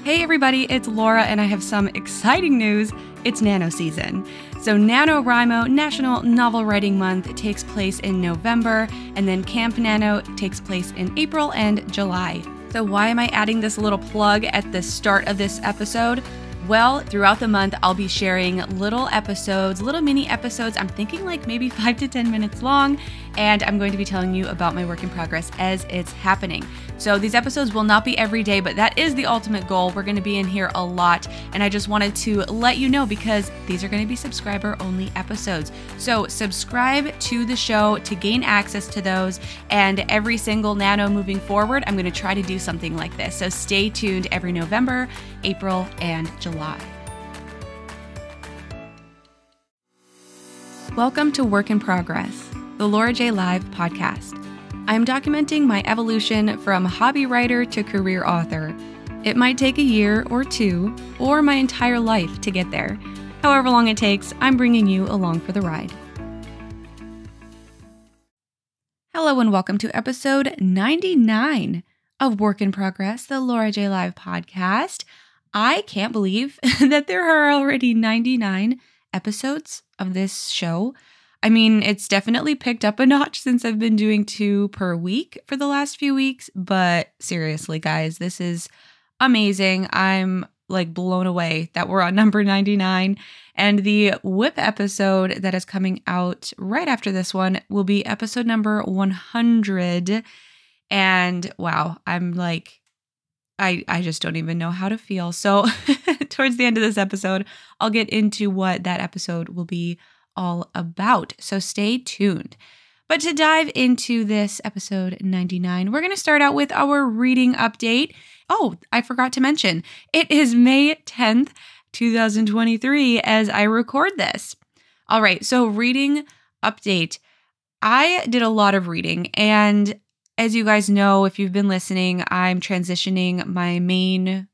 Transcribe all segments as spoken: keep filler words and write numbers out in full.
Hey everybody, it's Laura and I have some exciting news. It's Nano season. So NaNoWriMo, National Novel Writing Month, takes place in November, and then Camp Nano takes place in April and July. So why am I adding this little plug at the start of this episode? Well, throughout the month, I'll be sharing little episodes, little mini episodes. I'm thinking like maybe five to ten minutes long, and I'm going to be telling you about my work in progress as it's happening. So these episodes will not be every day, but that is the ultimate goal. We're going to be in here a lot, and I just wanted to let you know because these are going to be subscriber-only episodes. So subscribe to the show to gain access to those, and every single Nano moving forward, I'm going to try to do something like this. So stay tuned every November, April, and July. Welcome to Work in Progress, the Laura J. Live podcast. I'm documenting my evolution from hobby writer to career author. It might take a year or two, or my entire life to get there. However long it takes, I'm bringing you along for the ride. Hello and welcome to episode ninety-nine of Work in Progress, the Laura J. Live podcast. I can't believe that there are already ninety-nine episodes of this show. I mean, it's definitely picked up a notch since I've been doing two per week for the last few weeks, but seriously, guys, this is amazing. I'm like blown away that we're on number ninety-nine, and the whip episode that is coming out right after this one will be episode number one hundred, and wow, I'm like, I, I just don't even know how to feel. So towards the end of this episode, I'll get into what that episode will be all about. So stay tuned. But to dive into this episode ninety-nine, we're going to start out with our reading update. Oh, I forgot to mention, it is May tenth, twenty twenty-three as I record this. All right, so reading update. I did a lot of reading, and as you guys know, if you've been listening, I'm transitioning my main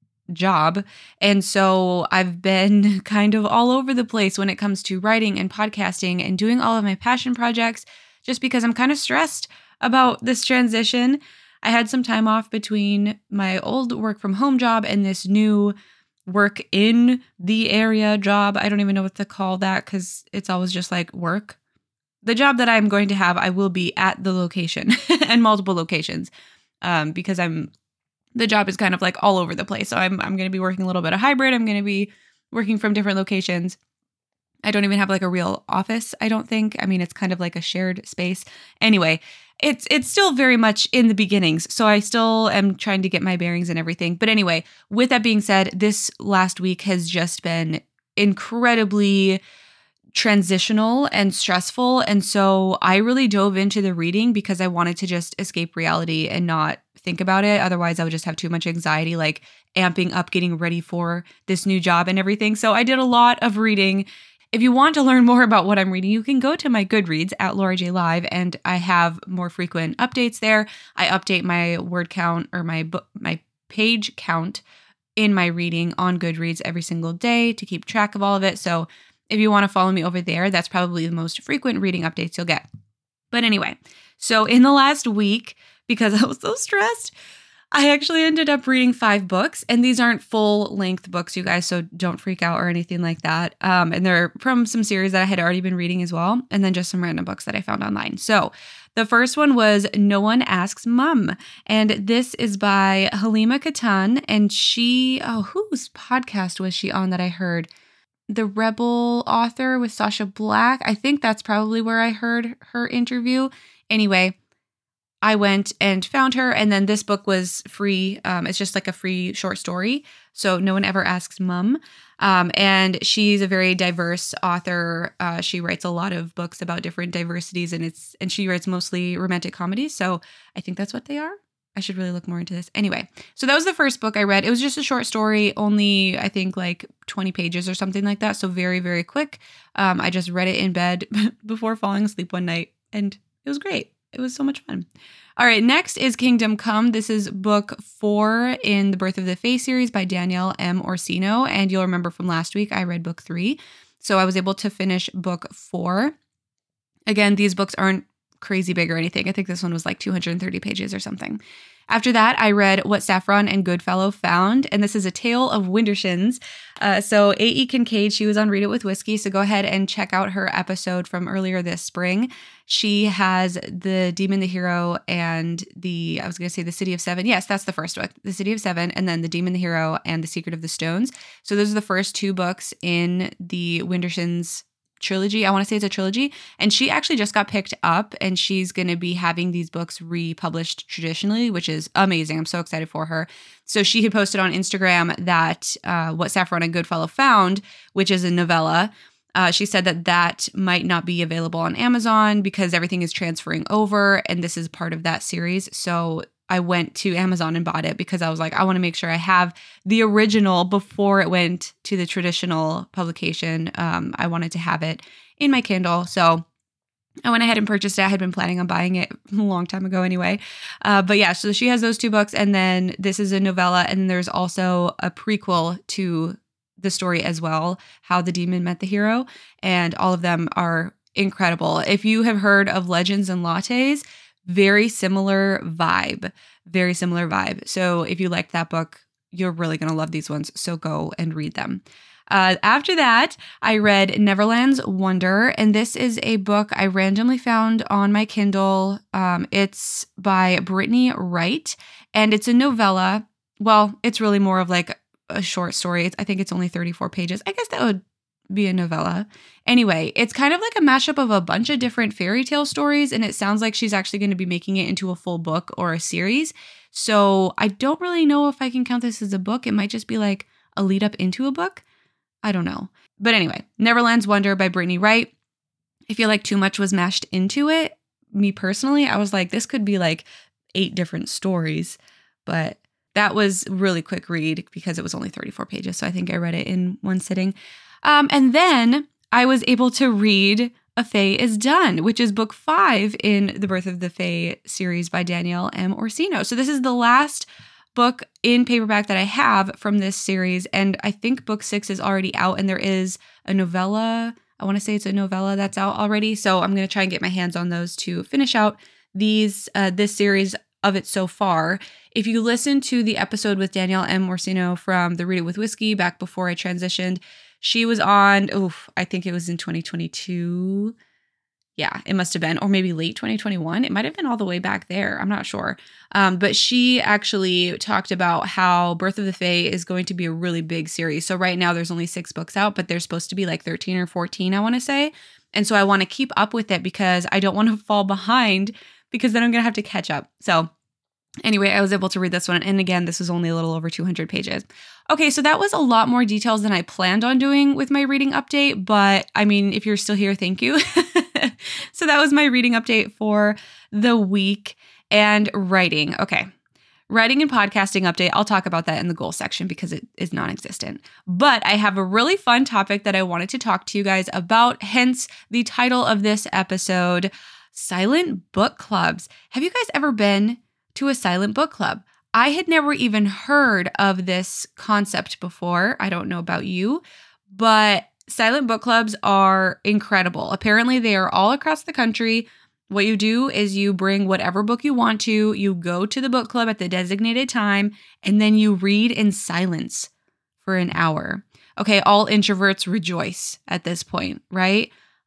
job. And so I've been kind of all over the place when it comes to writing and podcasting and doing all of my passion projects, just because I'm kind of stressed about this transition. I had some time off between my old work from home job and this new work in the area job. I don't even know what to call that because it's always just like work. The job that I'm going to have, I will be at the location and multiple locations um, because I'm the job is kind of like all over the place. So I'm I'm going to be working a little bit of hybrid. I'm going to be working from different locations. I don't even have like a real office, I don't think. I mean, it's kind of like a shared space. Anyway, it's it's still very much in the beginnings. So I still am trying to get my bearings and everything. But anyway, with that being said, this last week has just been incredibly transitional and stressful. And so I really dove into the reading because I wanted to just escape reality and not think about it. Otherwise, I would just have too much anxiety, like amping up, getting ready for this new job and everything. So I did a lot of reading. If you want to learn more about what I'm reading, you can go to my Goodreads at Laura J. Live, and I have more frequent updates there. I update my word count or my book, my page count in my reading on Goodreads every single day to keep track of all of it. So if you want to follow me over there, that's probably the most frequent reading updates you'll get. But anyway, so in the last week, because I was so stressed, I actually ended up reading five books, and these aren't full-length books, you guys, so don't freak out or anything like that. Um, and they're from some series that I had already been reading as well, and then just some random books that I found online. So the first one was No One Asks Mum, and this is by Halima Katan, and she, oh, whose podcast was she on that I heard? The Rebel author with Sasha Black. I think that's probably where I heard her interview. Anyway, I went and found her, and then this book was free. Um, it's just like a free short story. So No One Ever Asks Mum. Um, and she's a very diverse author. Uh, she writes a lot of books about different diversities, and it's and she writes mostly romantic comedies. So I think that's what they are. I should really look more into this. Anyway, so that was the first book I read. It was just a short story, only I think like twenty pages or something like that. So very, very quick. Um, I just read it in bed before falling asleep one night, and it was great. It was so much fun. All right, next is Kingdom Come. This is book four in the Birth of the Fae series by Danielle M. Orsino. And you'll remember from last week, I read book three. So I was able to finish book four. Again, these books aren't crazy big or anything. I think this one was like two hundred thirty pages or something. After that, I read What Saffron and Goodfellow Found, and this is a tale of Wintershins. Uh, so A E. Kincaid, she was on Read It With Whiskey, so go ahead and check out her episode from earlier this spring. She has the Demon, the Hero, and the, I was going to say the City of Seven. Yes, that's the first book, the City of Seven, and then the Demon, the Hero, and the Secret of the Stones. So those are the first two books in the Wintershins trilogy. I want to say it's a trilogy. And she actually just got picked up, and she's going to be having these books republished traditionally, which is amazing. I'm so excited for her. So she had posted on Instagram that uh, What Saffron and Goodfellow Found, which is a novella, uh, she said that that might not be available on Amazon because everything is transferring over, and this is part of that series. So I went to Amazon and bought it because I was like, I want to make sure I have the original before it went to the traditional publication. Um, I wanted to have it in my Kindle. So I went ahead and purchased it. I had been planning on buying it a long time ago anyway. Uh, but yeah, so she has those two books. And then this is a novella. And there's also a prequel to the story as well, How the Demon Met the Hero. And all of them are incredible. If you have heard of Legends and Lattes, very similar vibe, very similar vibe. So if you liked that book, you're really going to love these ones. So go and read them. Uh, after that, I read Neverland's Wonder, and this is a book I randomly found on my Kindle. Um, it's by Brittany Wright, and it's a novella. Well, it's really more of like a short story. It's, I think it's only thirty-four pages. I guess that would be a novella. Anyway, it's kind of like a mashup of a bunch of different fairy tale stories, and it sounds like she's actually going to be making it into a full book or a series. So I don't really know if I can count this as a book. It might just be like a lead up into a book. I don't know. But anyway, Neverland's Wonder by Brittany Wright. I feel like too much was mashed into it. Me personally, I was like, this could be like eight different stories, but that was really quick read because it was only thirty-four pages. So I think I read it in one sitting. Um, and then I was able to read A Fae is Done, which is book five in the Birth of the Fae series by Danielle M. Orsino. So this is the last book in paperback that I have from this series. And I think book six is already out, and there is a novella. I want to say it's a novella that's out already. So I'm going to try and get my hands on those to finish out these uh, this series of it so far. If you listen to the episode with Danielle M. Orsino from the Read It With Whiskey back before I transitioned, she was on, oh, I think it was in twenty twenty-two. Yeah, it must have been, or maybe late twenty twenty-one. It might have been all the way back there. I'm not sure. Um, but she actually talked about how Birth of the Fae is going to be a really big series. So right now there's only six books out, but there's supposed to be like thirteen or fourteen, I want to say. And so I want to keep up with it because I don't want to fall behind, because then I'm going to have to catch up. So anyway, I was able to read this one. And again, this was only a little over two hundred pages. Okay, so that was a lot more details than I planned on doing with my reading update. But I mean, if you're still here, thank you. So that was my reading update for the week. And writing. Okay, writing and podcasting update. I'll talk about that in the goal section because it is non-existent. But I have a really fun topic that I wanted to talk to you guys about, hence the title of this episode, Silent Book Clubs. Have you guys ever been to a silent book club? I had never even heard of this concept before. I don't know about you, but silent book clubs are incredible. Apparently, they are all across the country. What you do is you bring whatever book you want to, you go to the book club at the designated time, and then you read in silence for an hour. Okay, all introverts rejoice at this point, right?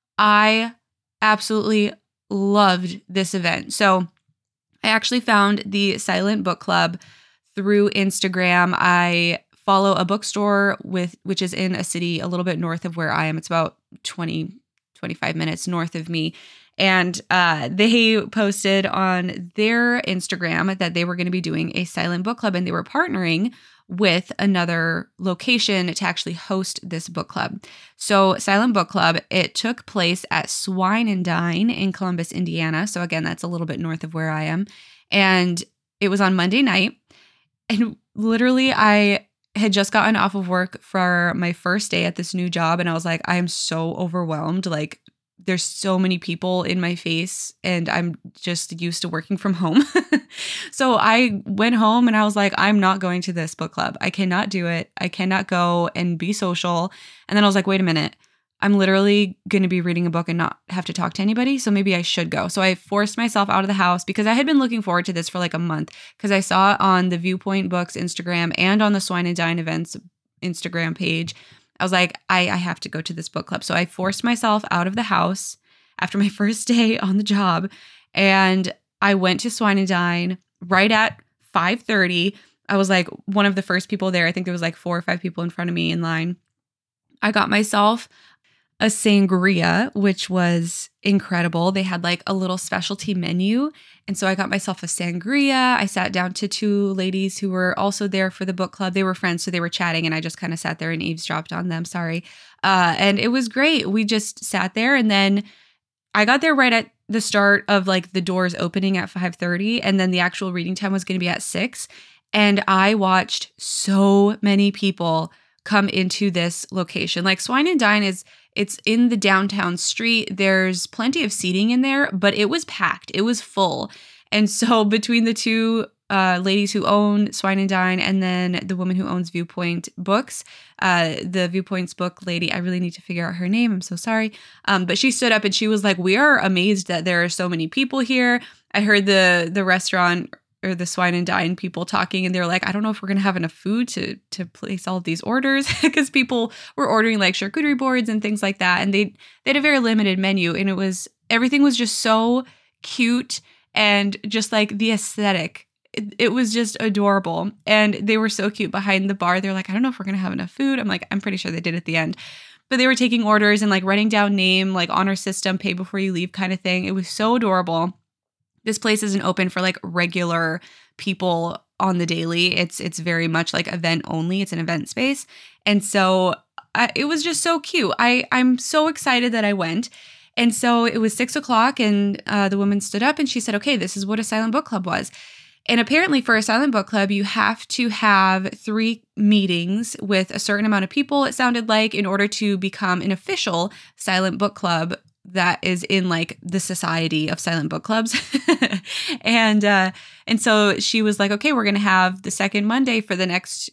I absolutely loved this event. So I actually found the Silent Book Club through Instagram. I follow a bookstore with which is in a city a little bit north of where I am. It's about twenty, twenty-five minutes north of me. And uh, they posted on their Instagram that they were going to be doing a silent book club, and they were partnering with another location to actually host this book club. So Silent Book Club, it took place at Swine and Dine in Columbus, Indiana. So again, that's a little bit north of where I am. And it was on Monday night. And literally I had just gotten off of work for my first day at this new job. And I was like, I am so overwhelmed. Like, there's so many people in my face, and I'm just used to working from home. So I went home and I was like, I'm not going to this book club. I cannot do it. I cannot go and be social. And then I was like, wait a minute. I'm literally going to be reading a book and not have to talk to anybody. So maybe I should go. So I forced myself out of the house because I had been looking forward to this for like a month because I saw it on the Viewpoint Books Instagram and on the Swine and Dine Events Instagram page. I was like, I, I have to go to this book club. So I forced myself out of the house after my first day on the job. And I went to Swine and Dine right at five thirty. I was like one of the first people there. I think there was like four or five people in front of me in line. I got myself a sangria, which was incredible. They had like a little specialty menu. And so I got myself a sangria. I sat down to two ladies who were also there for the book club. They were friends, so they were chatting, and I just kind of sat there and eavesdropped on them. Sorry. Uh, and it was great. We just sat there, and then I got there right at the start of like the doors opening at five thirty, and then the actual reading time was going to be at six. And I watched so many people come into this location. Like Swine and Dine is, it's in the downtown street. There's plenty of seating in there, but it was packed. It was full. And so between the two uh, ladies who own Swine and Dine and then the woman who owns Viewpoint Books, uh, the Viewpoint's book lady, I really need to figure out her name. I'm so sorry. Um, but she stood up and she was like, we are amazed that there are so many people here. I heard the the restaurant or the Swine and Dine people talking, and they're like, I don't know if we're going to have enough food to to place all of these orders because people were ordering like charcuterie boards and things like that. And they, they had a very limited menu, and it was, everything was just so cute and just like the aesthetic. It, it was just adorable. And they were so cute behind the bar. They're like, I don't know if we're going to have enough food. I'm like, I'm pretty sure they did at the end. But they were taking orders and like writing down name, like honor system, pay before you leave kind of thing. It was so adorable. This place isn't open for like regular people on the daily. It's it's very much like event only. It's an event space. And so I, it was just so cute. I, I'm so excited that I went. And so it was six o'clock and uh, the woman stood up and she said, okay, this is what a silent book club was. And apparently for a silent book club, you have to have three meetings with a certain amount of people, it sounded like, in order to become an official silent book club that is in like the Society of Silent Book Clubs. and uh, and so she was like, okay, we're going to have the second Monday for the next,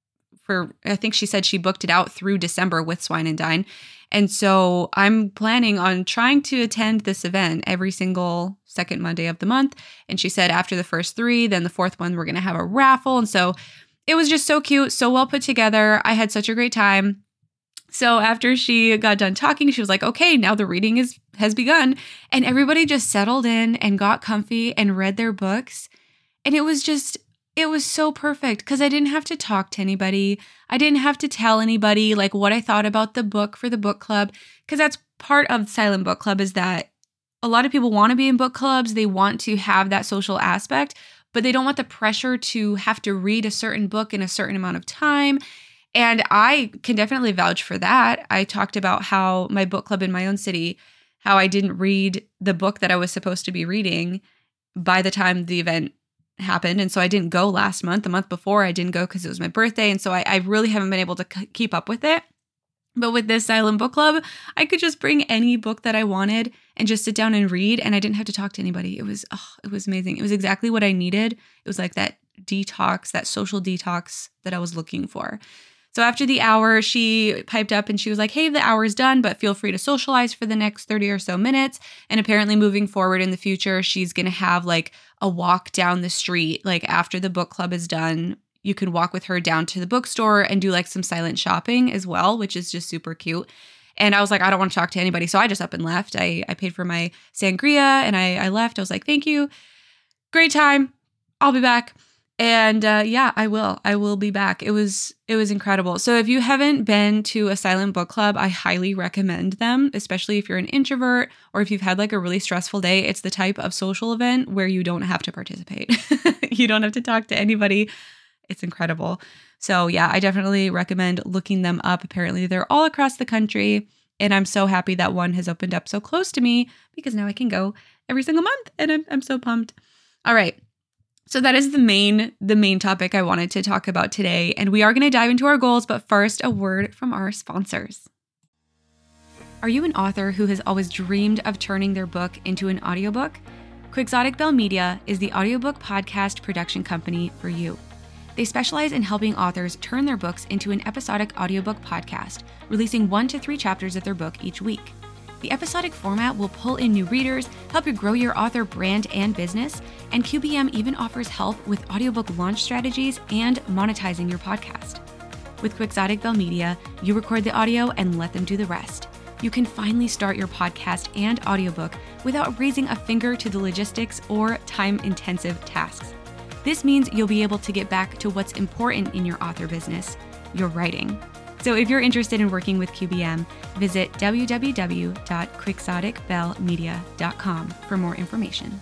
for I think she said she booked it out through December with Swine and Dine. And so I'm planning on trying to attend this event every single second Monday of the month. And she said after the first three, then the fourth one, we're going to have a raffle. And so it was just so cute, so well put together. I had such a great time. So after she got done talking, she was like, okay, now the reading is has begun. And everybody just settled in and got comfy and read their books. And it was just, it was so perfect because I didn't have to talk to anybody. I didn't have to tell anybody like what I thought about the book for the book club, because that's part of Silent Book Club, is that a lot of people want to be in book clubs. They want to have that social aspect, but they don't want the pressure to have to read a certain book in a certain amount of time. And I can definitely vouch for that. I talked about how my book club in my own city, how I didn't read the book that I was supposed to be reading by the time the event happened. And so I didn't go last month. The month before I didn't go because it was my birthday. And so I, I really haven't been able to c- keep up with it. But with this silent book club, I could just bring any book that I wanted and just sit down and read. And I didn't have to talk to anybody. It was, oh, it was amazing. It was exactly what I needed. It was like that detox, that social detox that I was looking for. So after the hour, she piped up and she was like, hey, the hour's done, but feel free to socialize for the next thirty or so minutes. And apparently moving forward in the future, she's going to have like a walk down the street. Like after the book club is done, you can walk with her down to the bookstore and do like some silent shopping as well, which is just super cute. And I was like, I don't want to talk to anybody. So I just up and left. I, I paid for my sangria and I, I left. I was like, thank you. Great time. I'll be back. And uh, yeah, I will. I will be back. It was it was incredible. So if you haven't been to a silent book club, I highly recommend them, especially if you're an introvert or if you've had like a really stressful day. It's the type of social event where you don't have to participate. You don't have to talk to anybody. It's incredible. So yeah, I definitely recommend looking them up. Apparently they're all across the country. And I'm so happy that one has opened up so close to me because now I can go every single month. And I'm, I'm so pumped. All right. So that is the main the main topic I wanted to talk about today. And we are going to dive into our goals, but first, a word from our sponsors. Are you an author who has always dreamed of turning their book into an audiobook? Quixotic Bell Media is the audiobook podcast production company for you. They specialize in helping authors turn their books into an episodic audiobook podcast, releasing one to three chapters of their book each week. The episodic format will pull in new readers, help you grow your author brand and business, and Q B M even offers help with audiobook launch strategies and monetizing your podcast. With Quixotic Bell Media, you record the audio and let them do the rest. You can finally start your podcast and audiobook without raising a finger to the logistics or time-intensive tasks. This means you'll be able to get back to what's important in your author business, your writing. So if you're interested in working with Q B M, visit w w w dot quixotic bell media dot com for more information.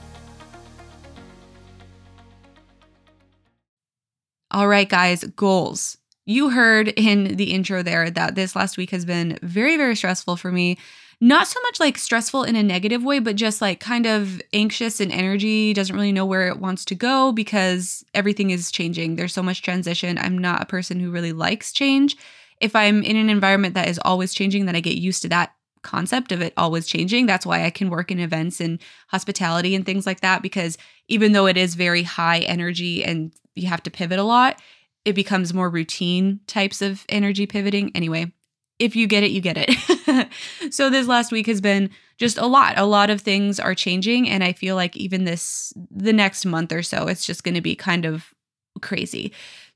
All right, guys, goals. You heard in the intro there that this last week has been very, very stressful for me. Not so much like stressful in a negative way, but just like kind of anxious and energy, doesn't really know where it wants to go because everything is changing. There's so much transition. I'm not a person who really likes change. If I'm in an environment that is always changing, then I get used to that concept of it always changing. That's why I can work in events and hospitality and things like that, because even though it is very high energy and you have to pivot a lot, it becomes more routine types of energy pivoting. Anyway, if you get it, you get it. So this last week has been just a lot. A lot of things are changing. And I feel like even this, the next month or so, it's just going to be kind of crazy.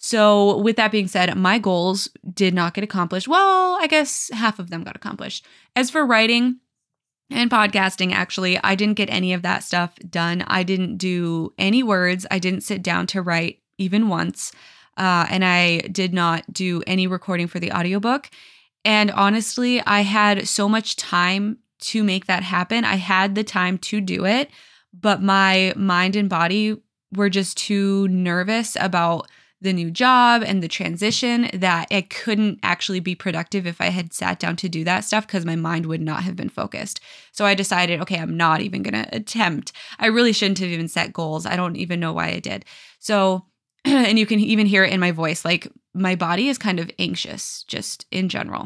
So with that being said, my goals did not get accomplished. Well, I guess half of them got accomplished. As for writing and podcasting, actually, I didn't get any of that stuff done. I didn't do any words. I didn't sit down to write even once. Uh, and I did not do any recording for the audiobook. And honestly, I had so much time to make that happen. I had the time to do it, but my mind and body were just too nervous about the new job and the transition that I couldn't actually be productive if I had sat down to do that stuff because my mind would not have been focused. So I decided, okay, I'm not even going to attempt. I really shouldn't have even set goals. I don't even know why I did. So and you can even hear it in my voice, like my body is kind of anxious just in general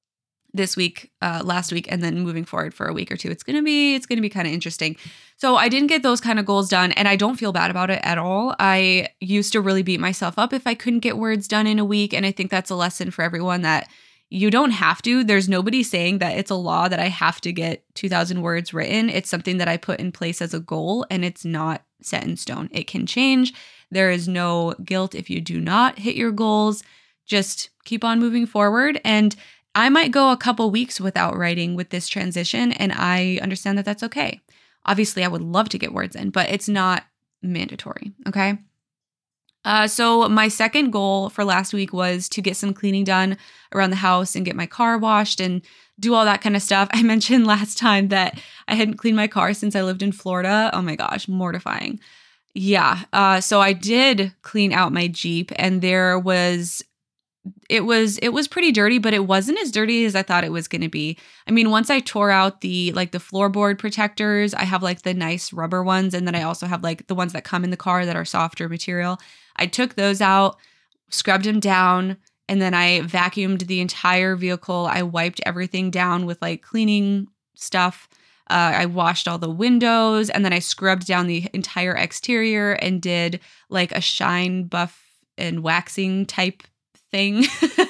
this week, uh, last week, and then moving forward for a week or two. It's going to be, it's going to be kind of interesting. So I didn't get those kind of goals done and I don't feel bad about it at all. I used to really beat myself up if I couldn't get words done in a week. And I think that's a lesson for everyone that you don't have to. There's nobody saying that it's a law that I have to get two thousand words written. It's something that I put in place as a goal and it's not set in stone. It can change. There is no guilt if you do not hit your goals. Just keep on moving forward. And I might go a couple weeks without writing with this transition, and I understand that that's okay. Obviously, I would love to get words in, but it's not mandatory, okay? Uh, so my second goal for last week was to get some cleaning done around the house and get my car washed and do all that kind of stuff. I mentioned last time that I hadn't cleaned my car since I lived in Florida. Oh my gosh, mortifying. Yeah. Uh, so I did clean out my Jeep and there was, it was, it was pretty dirty, but it wasn't as dirty as I thought it was going to be. I mean, once I tore out the, like the floorboard protectors, I have like the nice rubber ones. And then I also have like the ones that come in the car that are softer material. I took those out, scrubbed them down, and then I vacuumed the entire vehicle. I wiped everything down with like cleaning stuff. Uh, I washed all the windows and then I scrubbed down the entire exterior and did like a shine buff and waxing type thing.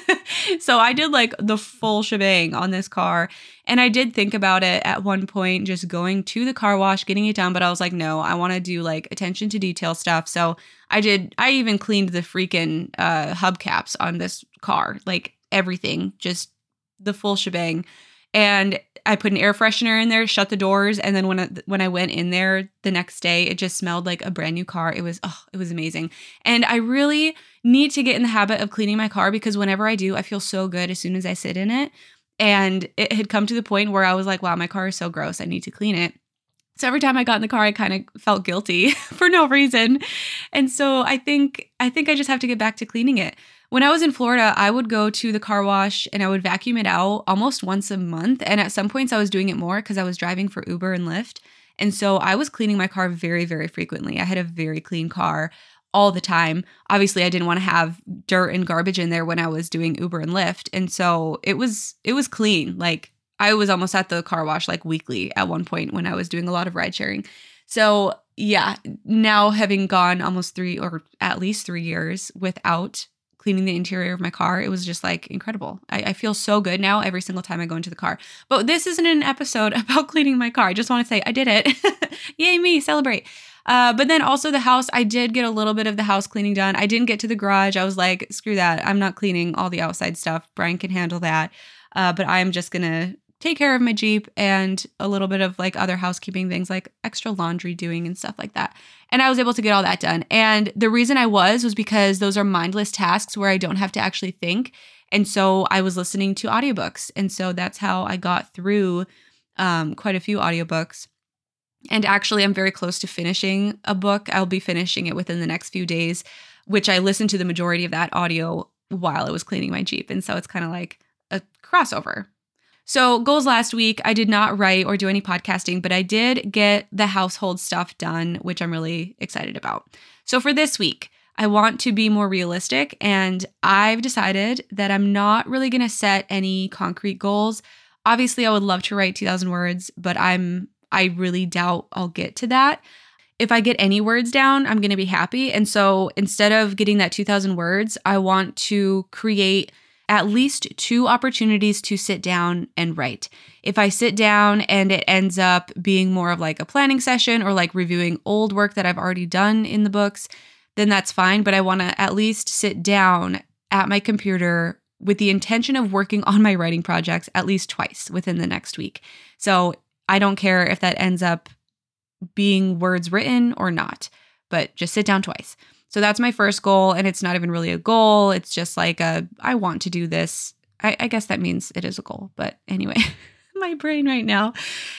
So I did like the full shebang on this car. And I did think about it at one point, just going to the car wash, getting it done. But I was like, no, I want to do like attention to detail stuff. So I did, I even cleaned the freaking uh, hubcaps on this car, like everything, just the full shebang. And I put an air freshener in there, shut the doors. And then when I, when I went in there the next day, it just smelled like a brand new car. It was, oh, it was amazing. And I really need to get in the habit of cleaning my car because whenever I do, I feel so good as soon as I sit in it. And it had come to the point where I was like, wow, my car is so gross. I need to clean it. So every time I got in the car, I kind of felt guilty for no reason. And so I think, I think I just have to get back to cleaning it. When I was in Florida, I would go to the car wash and I would vacuum it out almost once a month. And at some points I was doing it more because I was driving for Uber and Lyft. And so I was cleaning my car very, very frequently. I had a very clean car all the time. Obviously, I didn't want to have dirt and garbage in there when I was doing Uber and Lyft. And so it was, it was clean. Like I was almost at the car wash like weekly at one point when I was doing a lot of ride sharing. So yeah, now having gone almost three or at least three years without cleaning the interior of my car, it was just like incredible. I, I feel so good now every single time I go into the car. But this isn't an episode about cleaning my car. I just want to say I did it. Yay me, celebrate. Uh, but then also the house, I did get a little bit of the house cleaning done. I didn't get to the garage. I was like, screw that. I'm not cleaning all the outside stuff. Brian can handle that. Uh, but I'm just going to take care of my Jeep and a little bit of like other housekeeping things like extra laundry doing and stuff like that. And I was able to get all that done. And the reason I was was because those are mindless tasks where I don't have to actually think. And so I was listening to audiobooks. And so that's how I got through um, quite a few audiobooks. And actually, I'm very close to finishing a book. I'll be finishing it within the next few days, which I listened to the majority of that audio while I was cleaning my Jeep. And so it's kind of like a crossover. So goals last week, I did not write or do any podcasting, but I did get the household stuff done, which I'm really excited about. So for this week, I want to be more realistic, and I've decided that I'm not really going to set any concrete goals. Obviously, I would love to write two thousand words, but I'm I really doubt I'll get to that. If I get any words down, I'm going to be happy. And so instead of getting that two thousand words, I want to create at least two opportunities to sit down and write. If I sit down and it ends up being more of like a planning session or like reviewing old work that I've already done in the books, then that's fine. But I want to at least sit down at my computer with the intention of working on my writing projects at least twice within the next week. So I don't care if that ends up being words written or not, but just sit down twice. So that's my first goal, and it's not even really a goal. It's just like a, I want to do this. I, I guess that means it is a goal, but anyway, my brain right now.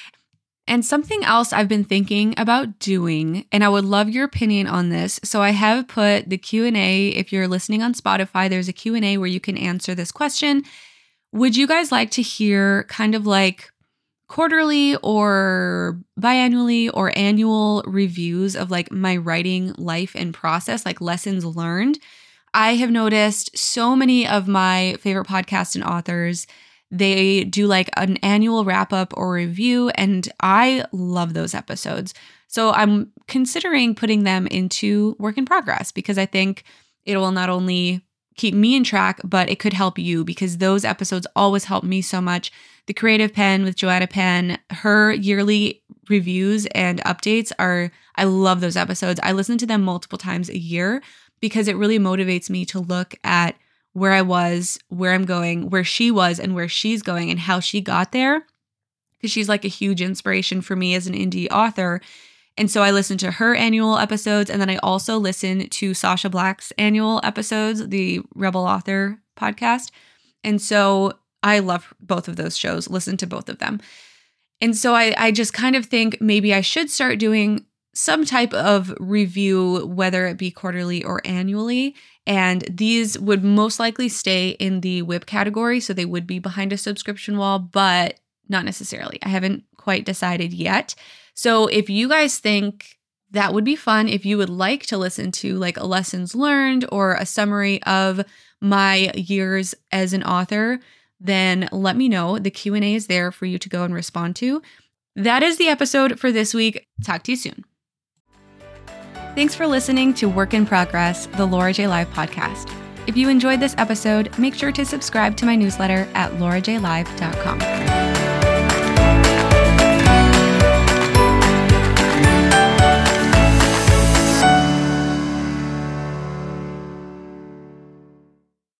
And something else I've been thinking about doing, and I would love your opinion on this. So I have put the Q and A, if you're listening on Spotify, there's a Q and A where you can answer this question. Would you guys like to hear kind of like quarterly or biannually or annual reviews of like my writing life and process, like lessons learned? I have noticed so many of my favorite podcasts and authors, they do like an annual wrap up or review, and I love those episodes. So I'm considering putting them into work in progress because I think it will not only keep me in track, but it could help you because those episodes always help me so much. The Creative Pen with Joanna Penn, her yearly reviews and updates are, I love those episodes. I listen to them multiple times a year because it really motivates me to look at where I was, where I'm going, where she was and where she's going and how she got there. Because she's like a huge inspiration for me as an indie author. And so I listen to her annual episodes, and then I also listen to Sasha Black's annual episodes, the Rebel Author podcast. And so I love both of those shows, listen to both of them. And so I, I just kind of think maybe I should start doing some type of review, whether it be quarterly or annually. And these would most likely stay in the W I P category, so they would be behind a subscription wall, but not necessarily. I haven't quite decided yet. So if you guys think that would be fun, if you would like to listen to like a lessons learned or a summary of my years as an author, then let me know. The Q and A is there for you to go and respond to. That is the episode for this week. Talk to you soon. Thanks for listening to Work in Progress, the Laura J. Live podcast. If you enjoyed this episode, make sure to subscribe to my newsletter at laura j live dot com.